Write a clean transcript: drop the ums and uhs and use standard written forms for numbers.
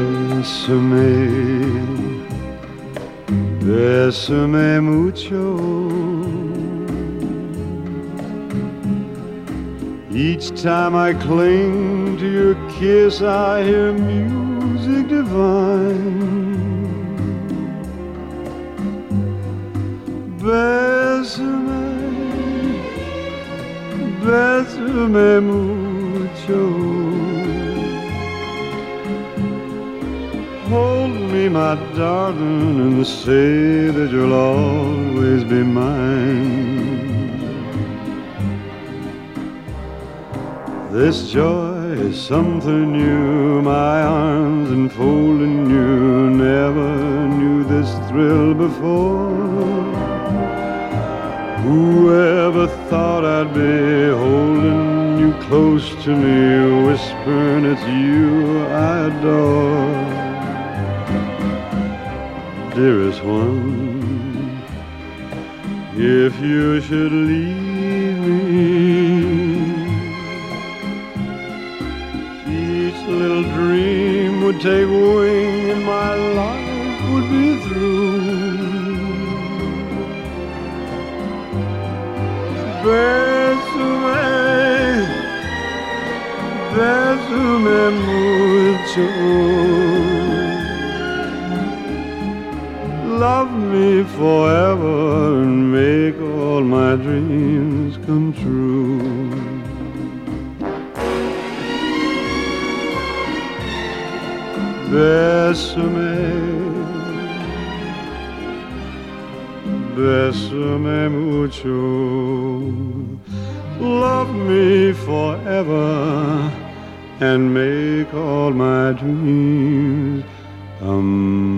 Bésame, bésame mucho. Each time I cling to your kiss, I hear music divine. Bésame, bésame mucho. Hold me, my darling, and say that you'll always be mine. This joy is something new, my arms enfolding you. Never knew this thrill before. Whoever thought I'd be holding you close to me, whispering it's you I adore. Dearest one, if you should leave me, each little dream would take wing and my life would be through. Bésame, bésame mucho. Love me forever and make all my dreams come true. Bésame, bésame mucho. Love me forever and make all my dreams come